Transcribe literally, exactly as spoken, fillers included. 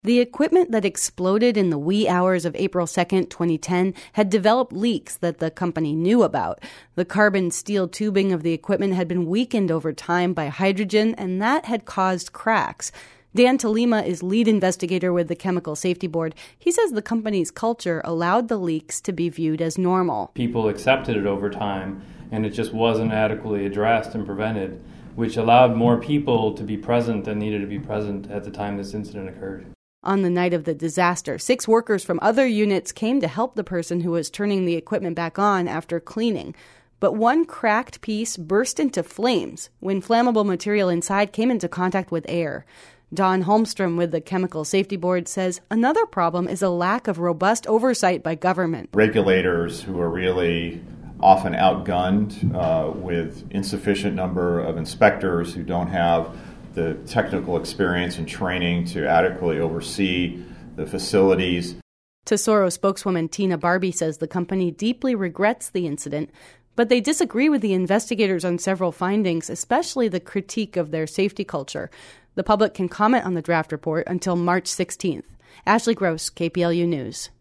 The equipment that exploded in the wee hours of April second, twenty ten, had developed leaks that the company knew about. The carbon steel tubing of the equipment had been weakened over time by hydrogen, and that had caused cracks. Dan Tolima is lead investigator with the Chemical Safety Board. He says the company's culture allowed the leaks to be viewed as normal. People accepted it over time, and it just wasn't adequately addressed and prevented, which allowed more people to be present than needed to be present at the time this incident occurred. On the night of the disaster, six workers from other units came to help the person who was turning the equipment back on after cleaning. But one cracked piece burst into flames when flammable material inside came into contact with air. Don Holmstrom with the Chemical Safety Board says another problem is a lack of robust oversight by government. Regulators who are really often outgunned uh, with insufficient number of inspectors who don't have the technical experience and training to adequately oversee the facilities. Tesoro spokeswoman Tina Barbie says the company deeply regrets the incident, but they disagree with the investigators on several findings, especially the critique of their safety culture. The public can comment on the draft report until March sixteenth. Ashley Gross, K P L U News.